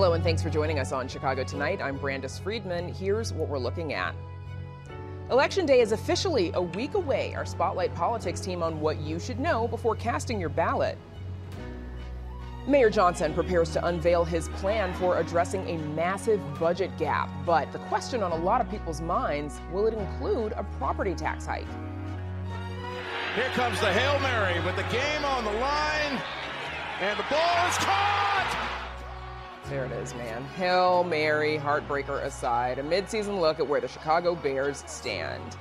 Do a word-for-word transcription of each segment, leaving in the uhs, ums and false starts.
Hello and thanks for joining us on Chicago Tonight. I'm Brandis Friedman. Here's what we're looking at. Election Day is officially a week away. Our Spotlight Politics team on what you should know before casting your ballot. Mayor Johnson prepares to unveil his plan for addressing a massive budget gap. But the question on a lot of people's minds, will it include a property tax hike? Here comes the Hail Mary with the game on the line, and the ball is caught! There it is, man. Hail Mary, heartbreaker aside, a midseason look at where the Chicago Bears stand.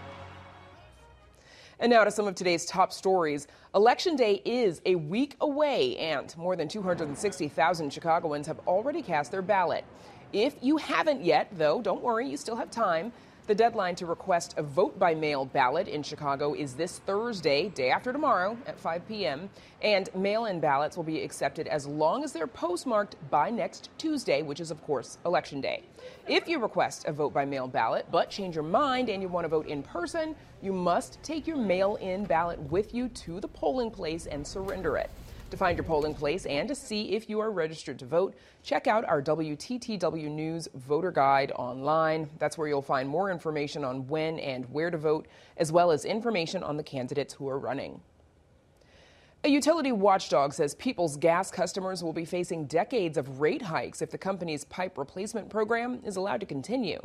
And now to some of today's top stories. Election Day is a week away, and more than two hundred sixty thousand Chicagoans have already cast their ballot. If you haven't yet, though, don't worry, you still have time. The deadline to request a vote-by-mail ballot in Chicago is this Thursday, day after tomorrow, at five p.m., and mail-in ballots will be accepted as long as they're postmarked by next Tuesday, which is, of course, Election Day. If you request a vote-by-mail ballot but change your mind and you want to vote in person, you must take your mail-in ballot with you to the polling place and surrender it. To find your polling place and to see if you are registered to vote, check out our W T T W News Voter Guide online. That's where you'll find more information on when and where to vote, as well as information on the candidates who are running. A utility watchdog says Peoples Gas customers will be facing decades of rate hikes if the company's pipe replacement program is allowed to continue.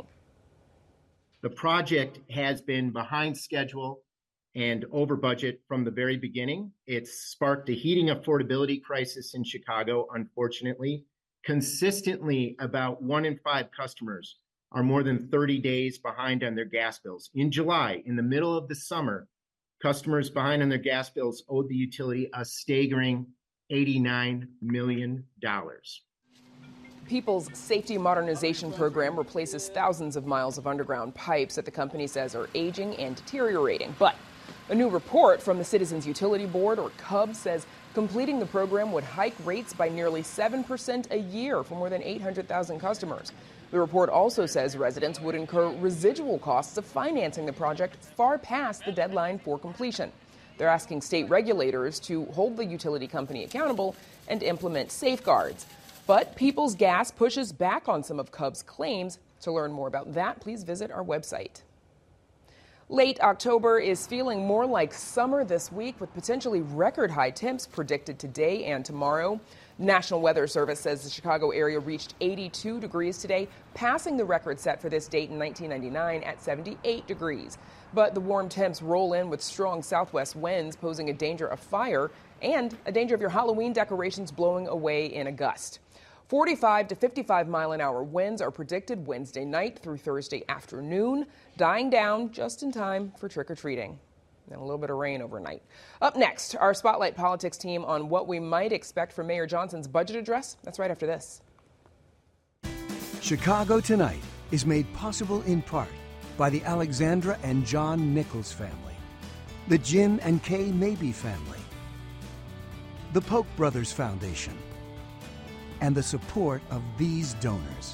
The project has been behind schedule and over budget from the very beginning. It's sparked a heating affordability crisis in Chicago, unfortunately. Consistently, about one in five customers are more than thirty days behind on their gas bills. In July, in the middle of the summer, customers behind on their gas bills owed the utility a staggering eighty-nine million dollars. People's Safety Modernization Program replaces thousands of miles of underground pipes that the company says are aging and deteriorating. But a new report from the Citizens Utility Board, or C U B, says completing the program would hike rates by nearly seven percent a year for more than eight hundred thousand customers. The report also says residents would incur residual costs of financing the project far past the deadline for completion. They're asking state regulators to hold the utility company accountable and implement safeguards. But Peoples Gas pushes back on some of C U B's claims. To learn more about that, please visit our website. Late October is feeling more like summer this week, with potentially record high temps predicted today and tomorrow. National Weather Service says the Chicago area reached eighty-two degrees today, passing the record set for this date in nineteen ninety-nine at seventy-eight degrees. But the warm temps roll in with strong southwest winds, posing a danger of fire and a danger of your Halloween decorations blowing away in a gust. forty-five to fifty-five mile an hour winds are predicted Wednesday night through Thursday afternoon, dying down just in time for trick-or-treating. And a little bit of rain overnight. Up next, our Spotlight Politics team on what we might expect from Mayor Johnson's budget address. That's right after this. Chicago Tonight is made possible in part by the Alexandra and John Nichols family, the Jim and Kay Mabey family, the Polk Brothers Foundation, and the support of these donors.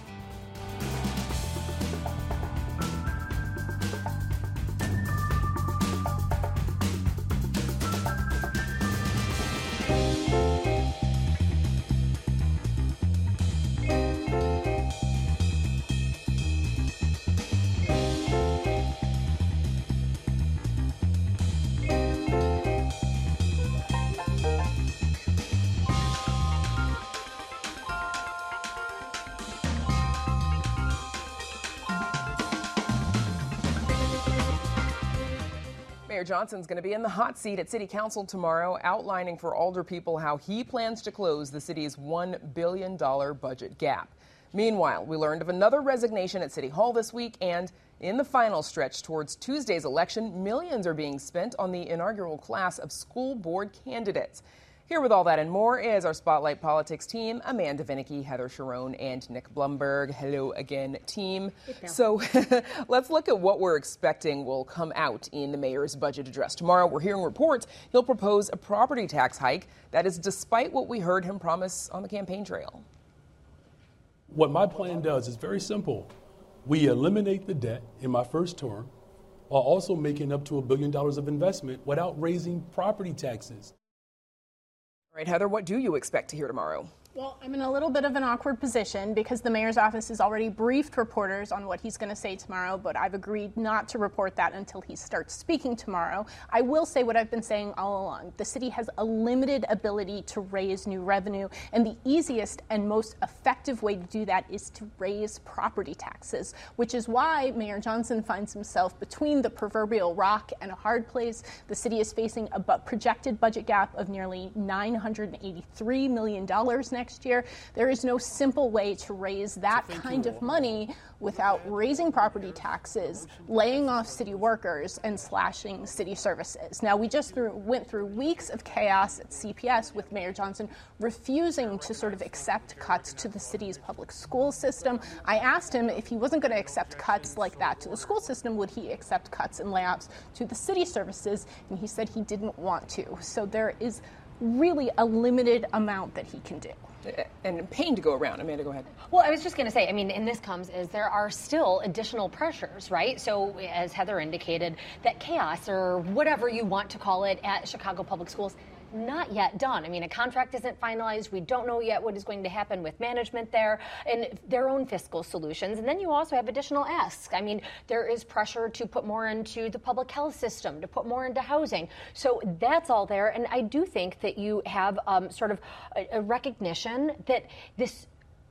Mayor Johnson's going to be in the hot seat at City Council tomorrow, outlining for Alder people how he plans to close the city's one billion dollars budget gap. Meanwhile, we learned of another resignation at City Hall this week, and in the final stretch towards Tuesday's election, millions are being spent on the inaugural class of school board candidates. Here with all that and more is our Spotlight Politics team, Amanda Vinicky, Heather Sharon, and Nick Blumberg. Hello again, team. So let's look at what we're expecting will come out in the mayor's budget address. Tomorrow, we're hearing reports he'll propose a property tax hike. That is despite what we heard him promise on the campaign trail. What my plan does is very simple. We eliminate the debt in my first term while also making up to a billion dollars of investment without raising property taxes. All right, Heather, what do you expect to hear tomorrow? Well, I'm in a little bit of an awkward position because the mayor's office has already briefed reporters on what he's going to say tomorrow, but I've agreed not to report that until he starts speaking tomorrow. I will say what I've been saying all along. The city has a limited ability to raise new revenue, and the easiest and most effective way to do that is to raise property taxes, which is why Mayor Johnson finds himself between the proverbial rock and a hard place. The city is facing a bu- projected budget gap of nearly nine hundred eighty-three million dollars next year. There is no simple way to raise that kind of money without raising property taxes, laying off city workers, and slashing city services. Now, we just through, went through weeks of chaos at C P S with Mayor Johnson refusing to sort of accept cuts to the city's public school system. I asked him if he wasn't going to accept cuts like that to the school system, would he accept cuts and layoffs to the city services? And he said he didn't want to. So there is really a limited amount that he can do. And pain to go around. Amanda, go ahead. Well, I was just going to say, I mean, and this comes as there are still additional pressures, right? So as Heather indicated, that chaos or whatever you want to call it at Chicago Public Schools, not yet done. I mean, a contract isn't finalized. We don't know yet what is going to happen with management there and their own fiscal solutions. And then you also have additional asks. I mean, there is pressure to put more into the public health system, to put more into housing. So that's all there. And I do think that you have um, sort of a, a recognition that this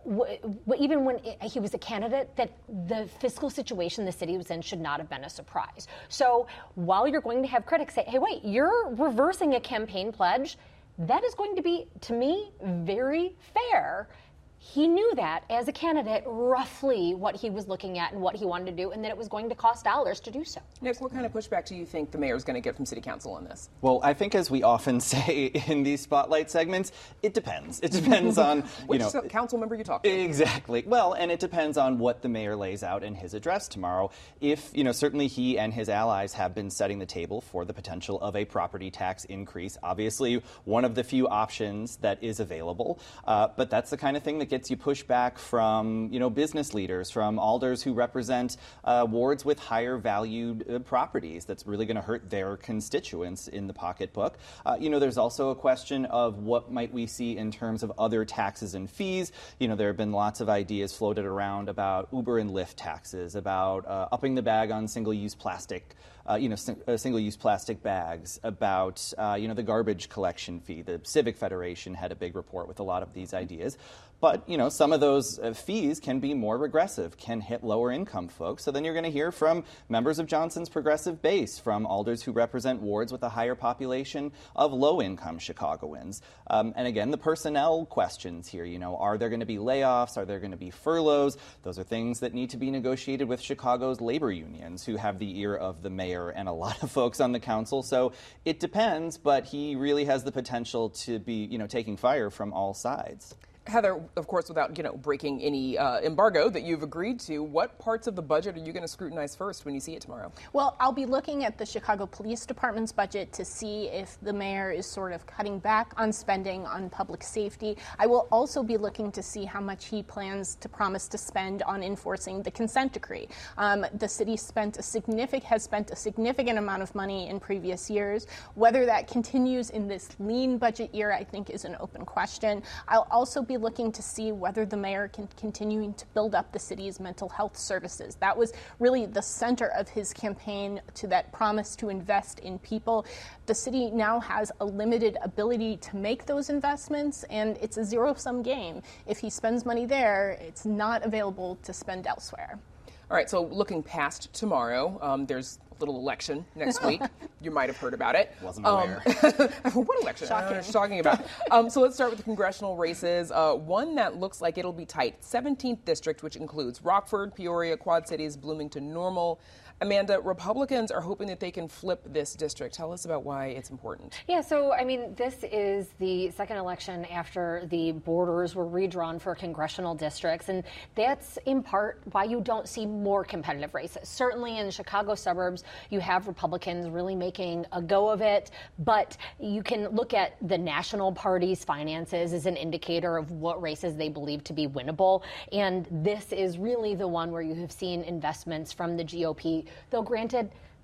even when he was a candidate, that the fiscal situation the city was in should not have been a surprise. So while you're going to have critics say, hey, wait, you're reversing a campaign pledge, that is going to be, to me, very fair. He knew that as a candidate, roughly what he was looking at and what he wanted to do, and that it was going to cost dollars to do so. Nick, what kind of pushback do you think the mayor is going to get from city council on this? Well, I think, as we often say in these spotlight segments, it depends. It depends on, you Which know, council member you talk to. Exactly. Well, and it depends on what the mayor lays out in his address tomorrow. If, you know, certainly he and his allies have been setting the table for the potential of a property tax increase. Obviously, one of the few options that is available. Uh, but that's the kind of thing that gets you pushback from, you know, business leaders, from alders who represent uh, wards with higher valued uh, properties. That's really going to hurt their constituents in the pocketbook. Uh, you know, there's also a question of what might we see in terms of other taxes and fees. You know, there have been lots of ideas floated around about Uber and Lyft taxes, about uh, upping the bag on single-use plastic. Uh, you know, sing- uh, single-use plastic bags, about, uh, you know, the garbage collection fee. The Civic Federation had a big report with a lot of these ideas. But, you know, some of those uh, fees can be more regressive, can hit lower-income folks. So then you're going to hear from members of Johnson's progressive base, from alders who represent wards with a higher population of low-income Chicagoans. Um, and again, the personnel questions here, you know, are there going to be layoffs? Are there going to be furloughs? Those are things that need to be negotiated with Chicago's labor unions, who have the ear of the mayor and a lot of folks on the council. So it depends, but he really has the potential to be, you know, taking fire from all sides. Heather, of course, without, you know, breaking any uh, embargo that you've agreed to, what parts of the budget are you going to scrutinize first when you see it tomorrow? Well, I'll be looking at the Chicago Police Department's budget to see if the mayor is sort of cutting back on spending on public safety. I will also be looking to see how much he plans to promise to spend on enforcing the consent decree. Um, the city spent a significant has spent a significant amount of money in previous years. Whether that continues in this lean budget year, I think, is an open question. I'll also be looking to see whether the mayor can continue to build up the city's mental health services. That was really the center of his campaign, to that promise to invest in people. The city now has a limited ability to make those investments, and it's a zero-sum game. If he spends money there, it's not available to spend elsewhere. All right, so looking past tomorrow, um, there's a little election next week. You might have heard about it. Wasn't aware. Um, what election? Shocking. Uh, talking about. Um, so let's start with the congressional races. Uh, one that looks like it'll be tight. seventeenth District, which includes Rockford, Peoria, Quad Cities, Bloomington, Normal. Amanda, Republicans are hoping that they can flip this district. Tell us about why it's important. Yeah, so, I mean, this is the second election after the borders were redrawn for congressional districts, and that's in part why you don't see more competitive races. Certainly in the Chicago suburbs, you have Republicans really making a go of it, but you can look at the national party's finances as an indicator of what races they believe to be winnable, and this is really the one where you have seen investments from the G O P. Though granted,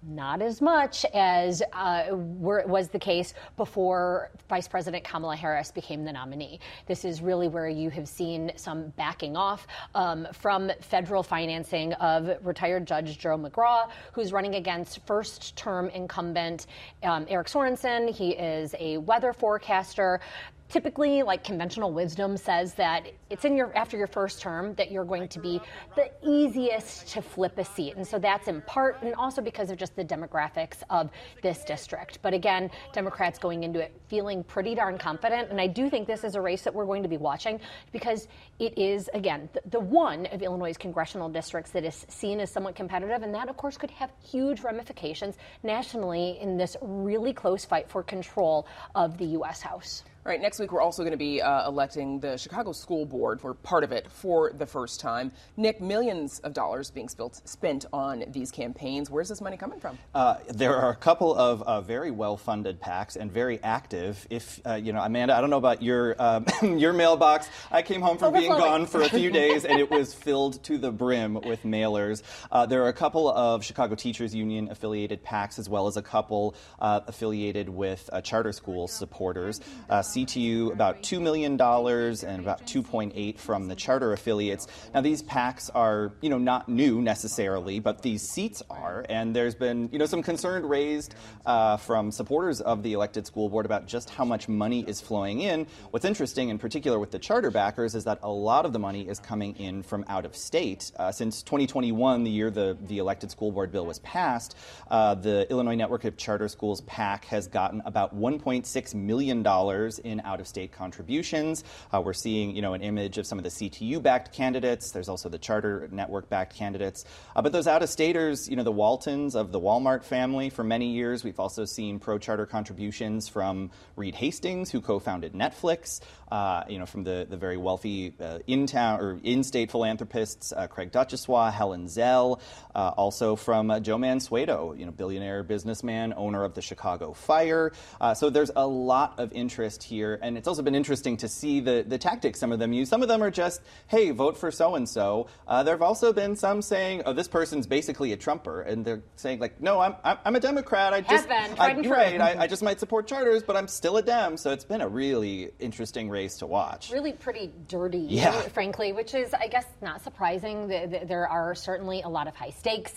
not as much as uh, were, was the case before Vice President Kamala Harris became the nominee. This is really where you have seen some backing off um, from federal financing of retired Judge Jerome McGraw, who's running against first-term incumbent um, Eric Sorensen. He is a weather forecaster. Typically, like conventional wisdom says that it's in your after your first term that you're going to be the easiest to flip a seat. And so that's in part and also because of just the demographics of this district. But again, Democrats going into it feeling pretty darn confident. And I do think this is a race that we're going to be watching because it is, again, the, the one of Illinois' congressional districts that is seen as somewhat competitive. And that, of course, could have huge ramifications nationally in this really close fight for control of the U S House. All right, next week we're also going to be uh, electing the Chicago School Board. We're part of it for the first time. Nick, millions of dollars being spilt, spent on these campaigns. Where's this money coming from? Uh, there are a couple of uh, very well-funded PACs and very active. If, uh, you know, Amanda, I don't know about your um, your mailbox. I came home from being gone for a few days, and it was filled to the brim with mailers. Uh, there are a couple of Chicago Teachers Union affiliated PACs, as well as a couple uh, affiliated with uh, charter school supporters. Uh, C T U about two million dollars and about two point eight from the charter affiliates. Now, these PACs are, you know, not new necessarily, but these seats are. And there's been, you know, some concern raised uh, from supporters of the elected school board about just how much money is flowing in. What's interesting, in particular with the charter backers, is that a lot of the money is coming in from out of state. Uh, since twenty twenty-one, the year the, the elected school board bill was passed, uh, the Illinois Network of Charter Schools PAC has gotten about one point six million dollars in out-of-state contributions. Uh, we're seeing, you know, an image of some of the C T U-backed candidates. There's also the Charter Network-backed candidates. Uh, but those out-of-staters, you know, the Waltons of the Walmart family for many years. We've also seen pro-charter contributions from Reed Hastings, who co-founded Netflix. Uh, you know, from the, the very wealthy uh, in-town or in-state philanthropists, uh, Craig Duchessois, Helen Zell, uh, also from uh, Joe Mansueto, you know, billionaire businessman, owner of the Chicago Fire. Uh, so there's a lot of interest here, and it's also been interesting to see the, the tactics some of them use. Some of them are just, hey, vote for so-and-so. Uh, there have also been some saying, oh, this person's basically a Trumper, and they're saying, like, no, I'm I'm, I'm a Democrat. I just, been, I, right, I, I just might support charters, but I'm still a Dem. So it's been a really interesting race to watch. Really pretty dirty, yeah. frankly, which is, I guess, not surprising. There are certainly a lot of high stakes.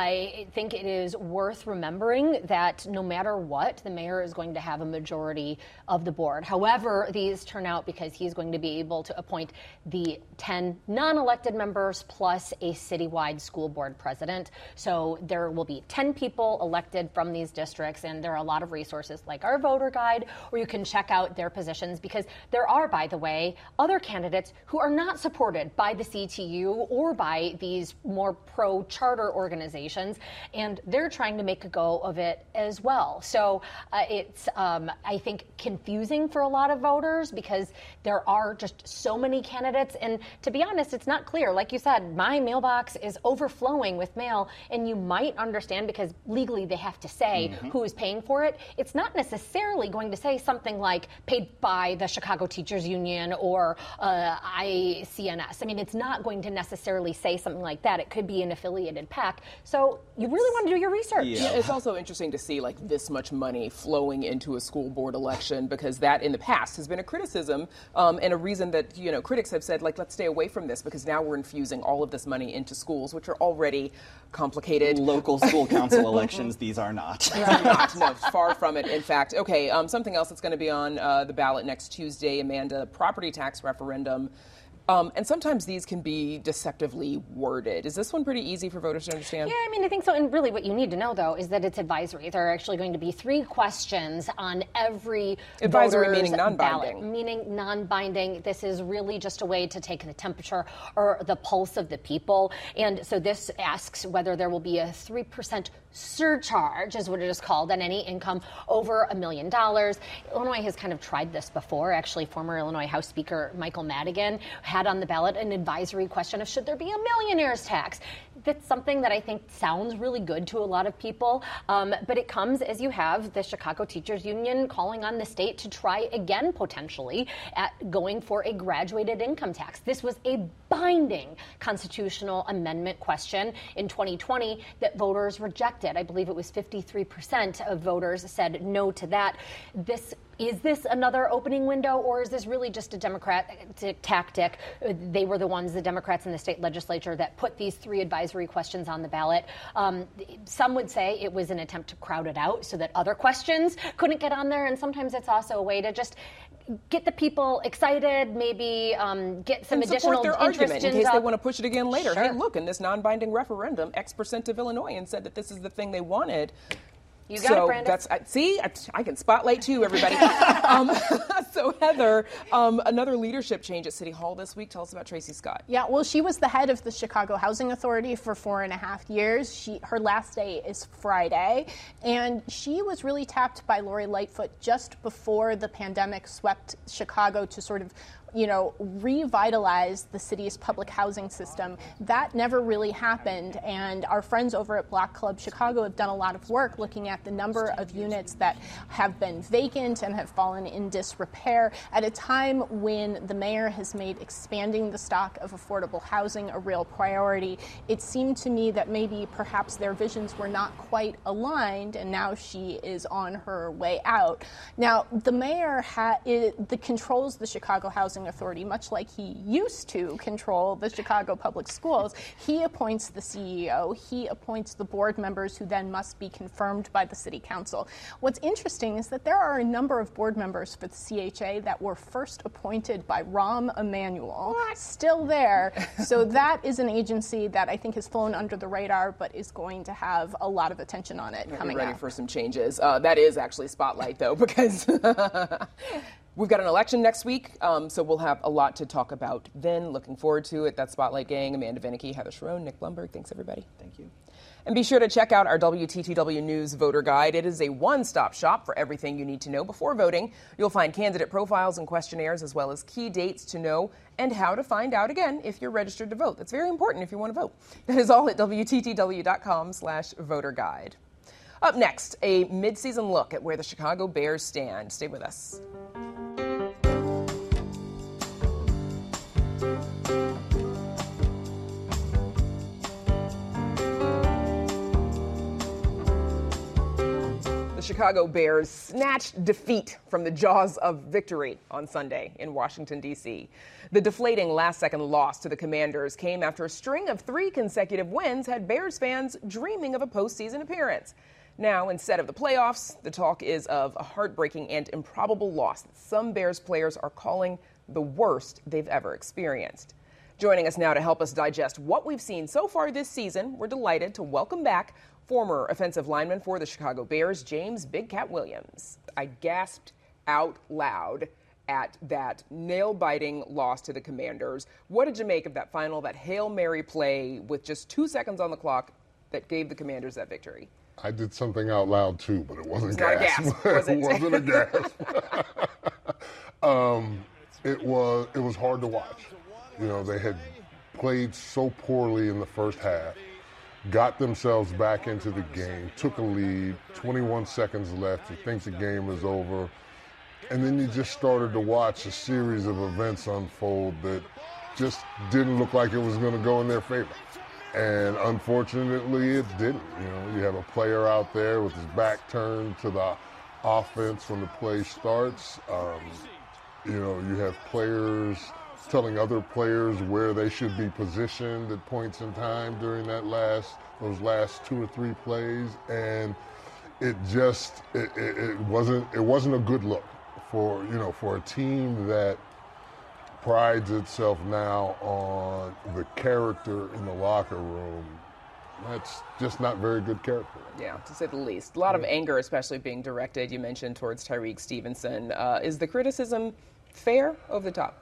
I think it is worth remembering that no matter what, the mayor is going to have a majority of the board. However, these turn out because he's going to be able to appoint the ten non-elected members plus a citywide school board president. So there will be ten people elected from these districts, and there are a lot of resources like our voter guide where you can check out their positions, because there are, by the way, other candidates who are not supported by the C T U or by these more pro-charter organizations, and they're trying to make a go of it as well. So uh, it's, um, I think, confusing for a lot of voters because there are just so many candidates, and to be honest, it's not clear. Like you said, my mailbox is overflowing with mail, and you might understand because legally they have to say mm-hmm. who is paying for it. It's not necessarily going to say something like paid by the Chicago Teachers Union or uh, I C N S. I mean, it's not going to necessarily say something like that. It could be an affiliated PAC. So you really want to do your research. Yeah. Yeah, it's also interesting to see like this much money flowing into a school board election, because that in the past has been a criticism um, and a reason that, you know, critics have said, like, let's stay away from this because now we're infusing all of this money into schools, which are already complicated. Local school council elections, these are not. These are not. No, far from it, in fact. Okay, um, something else that's going to be on uh, the ballot next Tuesday, Amanda, property tax referendum. Um, and sometimes these can be deceptively worded. Is this one pretty easy for voters to understand? Yeah, I mean, I think so. And really what you need to know, though, is that it's advisory. There are actually going to be three questions on every Advisory meaning non-binding. Ballot, meaning non-binding. This is really just a way to take the temperature or the pulse of the people. And so this asks whether there will be a three percent surcharge, is what it is called, on any income over a million dollars. Illinois has kind of tried this before. Actually, former Illinois House Speaker Michael Madigan had on the ballot an advisory question of should there be a millionaire's tax. that's something that I think sounds really good to a lot of people, um, but it comes as you have the Chicago Teachers Union calling on the state to try again, potentially, at going for a graduated income tax. This was a binding constitutional amendment question in twenty twenty that voters rejected. I believe it was fifty-three percent of voters said no to that. This Is this another opening window, or is this really just a Democratic tactic? They were the ones, the Democrats in the state legislature, that put these three advisory questions on the ballot. Um, some would say it was an attempt to crowd it out so that other questions couldn't get on there, and sometimes it's also a way to just get the people excited, maybe um, get some and additional their interest argument in case uh, they want to push it again later. Sure. Hey, look, in this non-binding referendum, X percent of Illinoisans said that this is the thing they wanted. You got so it, Brandon. That's, I, see, I, I can spotlight too, everybody. um, so Heather, um, another leadership change at City Hall this week. Tell us about Tracy Scott. Yeah, well, she was the head of the Chicago Housing Authority for four and a half years. She, her last day is Friday, and she was really tapped by Lori Lightfoot just before the pandemic swept Chicago to sort of, you know, revitalize the city's public housing system. That never really happened, and our friends over at Block Club Chicago have done a lot of work looking at the number of units that have been vacant and have fallen in disrepair at a time when the mayor has made expanding the stock of affordable housing a real priority. It seemed to me that maybe perhaps their visions were not quite aligned, and now she is on her way out. Now, the mayor ha- it, the controls the Chicago Housing Authority, much like he used to control the Chicago Public Schools. He appoints the C E O, he appoints the board members who then must be confirmed by the city council. What's interesting is that there are a number of board members for the C H A that were first appointed by Rahm Emanuel, what? still there. So that is an agency that I think has flown under the radar, but is going to have a lot of attention on it coming We're ready up. for some changes. Uh, that is actually Spotlight, though, because we've got an election next week, um, so we'll have a lot to talk about then. Looking forward to it. That's Spotlight Gang, Amanda Vinicky, Heather Sharon, Nick Blumberg. Thanks, everybody. Thank you. And be sure to check out our W T T W News Voter Guide. It is a one-stop shop for everything you need to know before voting. You'll find candidate profiles and questionnaires, as well as key dates to know and how to find out again if you're registered to vote. That's very important if you want to vote. That is all at W T T W dot com slash voter guide. Up next, a mid-season look at where the Chicago Bears stand. Stay with us. The Chicago Bears snatched defeat from the jaws of victory on Sunday in Washington, D C The deflating last-second loss to the Commanders came after a string of three consecutive wins had Bears fans dreaming of a postseason appearance. Now, instead of the playoffs, the talk is of a heartbreaking and improbable loss that some Bears players are calling the worst they've ever experienced. Joining us now to help us digest what we've seen so far this season, we're delighted to welcome back former offensive lineman for the Chicago Bears, James Big Cat Williams. I gasped out loud at that nail-biting loss to the Commanders. What did you make of that final, that Hail Mary play with just two seconds on the clock that gave the Commanders that victory? I did something out loud too, but it wasn't it's gas. Not a gasp, was it? It wasn't a gasp. um, it was it was hard to watch. You know, they had played so poorly in the first half, got themselves back into the game, took a lead, twenty-one seconds left, you think the game was over, and then you just started to watch a series of events unfold that just didn't look like it was going to go in their favor. And unfortunately, it didn't. You know, you have a player out there with his back turned to the offense when the play starts. Um, you know, you have players telling other players where they should be positioned at points in time during that last, those last two or three plays, and it just, it, it, it wasn't, it wasn't a good look for, you know, for a team that prides itself now on the character in the locker room. That's just not very good character. Yeah, to say the least. A lot yeah. of anger, especially being directed, you mentioned, towards Tyreek Stevenson. Uh, is the criticism fair, over the top?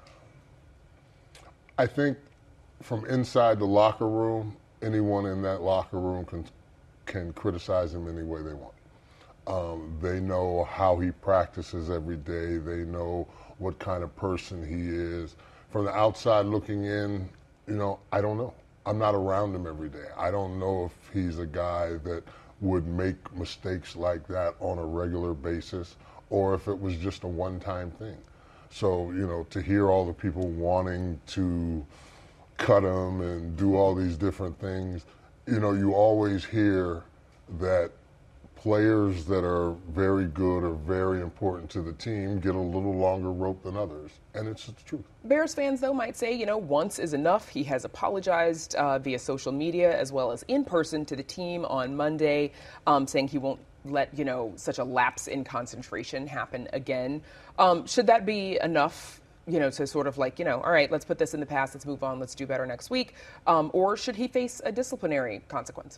I think from inside the locker room, anyone in that locker room can can criticize him any way they want. Um, they know how he practices every day. They know what kind of person he is. From the outside looking in, you know, I don't know. I'm not around him every day. I don't know if he's a guy that would make mistakes like that on a regular basis or if it was just a one-time thing. So, you know, to hear all the people wanting to cut him and do all these different things, you know, you always hear that players that are very good or very important to the team get a little longer rope than others, and it's the truth. Bears fans, though, might say, you know, once is enough. He has apologized uh, via social media as well as in person to the team on Monday, um, saying he won't let, you know, such a lapse in concentration happen again. Um, should that be enough, you know, to sort of like, you know, all right, let's put this in the past, let's move on, let's do better next week, um, or should he face a disciplinary consequence?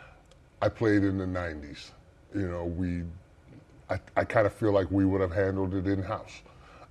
I played in the nineties. You know, we, I, I kind of feel like we would have handled it in-house.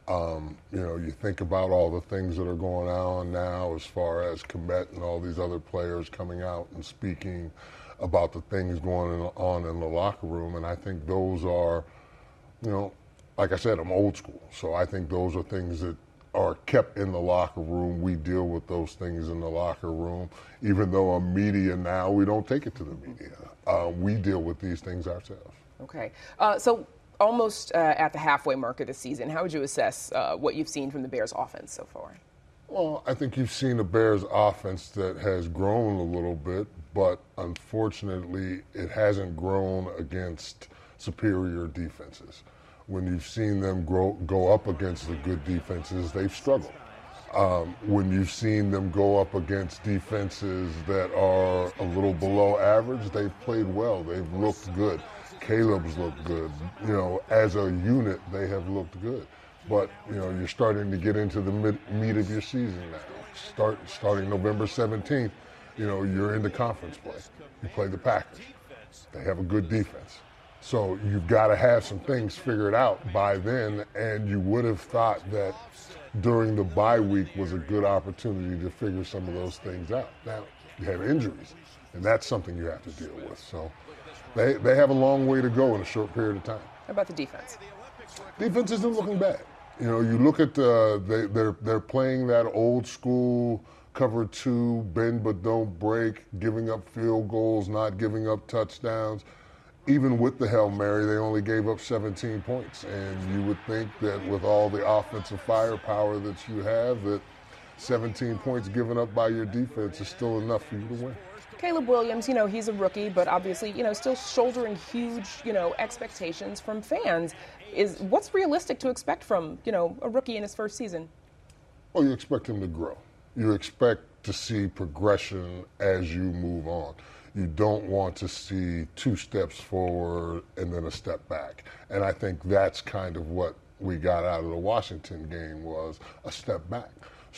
Um, you know, you think about all the things that are going on now as far as Kmet and all these other players coming out and speaking about the things going on in the locker room, and I think those are, you know, like I said, I'm old school, so I think those are things that are kept in the locker room. We deal with those things in the locker room. Even though I'm media now, we don't take it to the media. Uh, we deal with these things ourselves. Okay. Uh, so almost uh, at the halfway mark of the season, how would you assess uh, what you've seen from the Bears offense so far? Well, I think you've seen a Bears offense that has grown a little bit, but unfortunately it hasn't grown against superior defenses. When you've seen them grow, go up against the good defenses, they've struggled. Um, when you've seen them go up against defenses that are a little below average, they've played well. They've looked good. Caleb's looked good. You know, as a unit, they have looked good. But, you know, you're starting to get into the mid, meat of your season now. Start, starting November seventeenth, you know, you're into conference play. You play the Packers. They have a good defense. So you've got to have some things figured out by then, and you would have thought that during the bye week was a good opportunity to figure some of those things out. Now, you have injuries, and that's something you have to deal with. So they, they have a long way to go in a short period of time. How about the defense? Defense isn't looking bad. You know, you look at, uh, they, they're, they're playing that old school cover two, bend but don't break, giving up field goals, not giving up touchdowns. Even with the Hail Mary, they only gave up seventeen points. And you would think that with all the offensive firepower that you have, that seventeen points given up by your defense is still enough for you to win. Caleb Williams, you know, he's a rookie, but obviously, you know, still shouldering huge, you know, expectations from fans. Is what's realistic to expect from, you know, a rookie in his first season? Well, you expect him to grow. You expect to see progression as you move on. You don't want to see two steps forward and then a step back. And I think that's kind of what we got out of the Washington game, was a step back.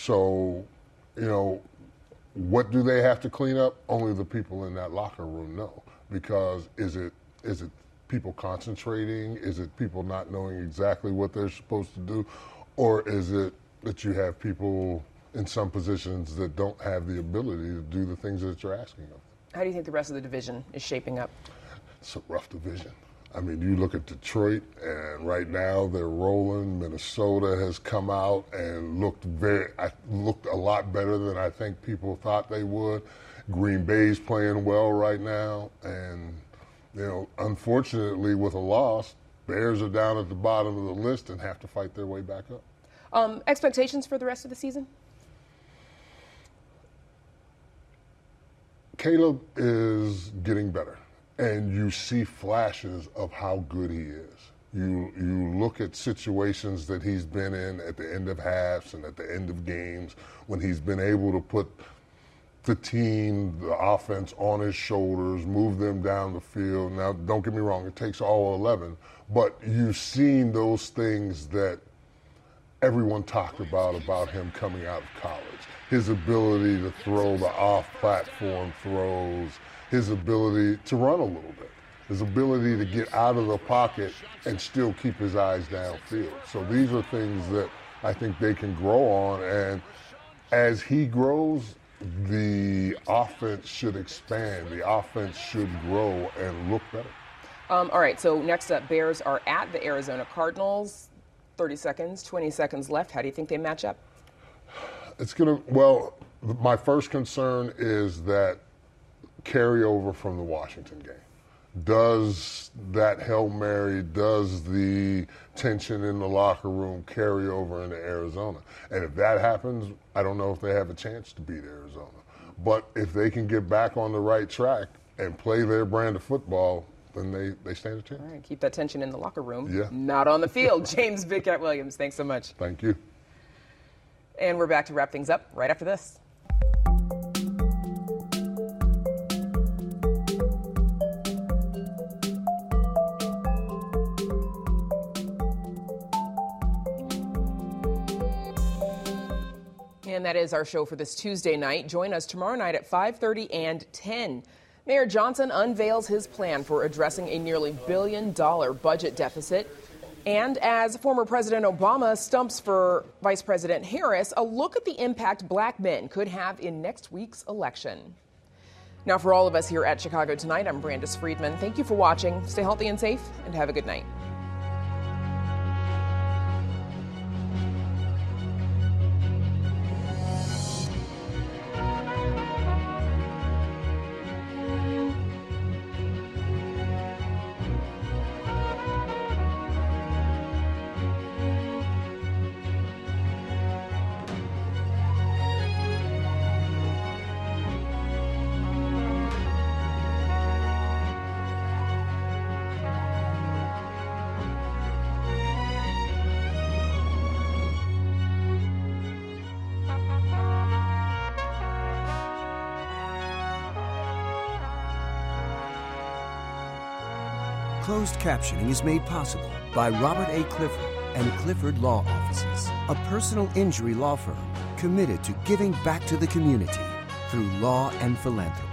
So, you know, what do they have to clean up? Only the people in that locker room know. Because is it is it people concentrating? Is it people not knowing exactly what they're supposed to do? Or is it that you have people in some positions that don't have the ability to do the things that you're asking of them? How do you think the rest of the division is shaping up? It's a rough division. I mean, you look at Detroit, and right now they're rolling. Minnesota has come out and looked very, looked a lot better than I think people thought they would. Green Bay's playing well right now, and you know, unfortunately, with a loss, Bears are down at the bottom of the list and have to fight their way back up. Um, expectations for the rest of the season? Caleb is getting better, and you see flashes of how good he is. You you look at situations that he's been in at the end of halves and at the end of games when he's been able to put the team, the offense on his shoulders, move them down the field. Now, don't get me wrong, it takes all eleven, but you've seen those things that everyone talked about, about him coming out of college. His ability to throw the off-platform throws, his ability to run a little bit, his ability to get out of the pocket and still keep his eyes downfield. So these are things that I think they can grow on, and as he grows, the offense should expand. The offense should grow and look better. Um, all right, so next up, Bears are at the Arizona Cardinals. thirty seconds, twenty seconds left. How do you think they match up? It's going to, well, My first concern is that carryover from the Washington game. Does that Hail Mary, does the tension in the locker room carry over into Arizona? And if that happens, I don't know if they have a chance to beat Arizona. But if they can get back on the right track and play their brand of football, then they, they stand a chance. All right, keep that tension in the locker room, yeah. not on the field. James Big Cat Williams, thanks so much. Thank you. And we're back to wrap things up right after this. And that is our show for this Tuesday night. Join us tomorrow night at five thirty and ten. Mayor Johnson unveils his plan for addressing a nearly billion dollar budget deficit. And as former President Obama stumps for Vice President Harris, a look at the impact black men could have in next week's election. Now, for all of us here at Chicago Tonight, I'm Brandis Friedman. Thank you for watching. Stay healthy and safe, and have a good night. Closed captioning is made possible by Robert A. Clifford and Clifford Law Offices, a personal injury law firm committed to giving back to the community through law and philanthropy.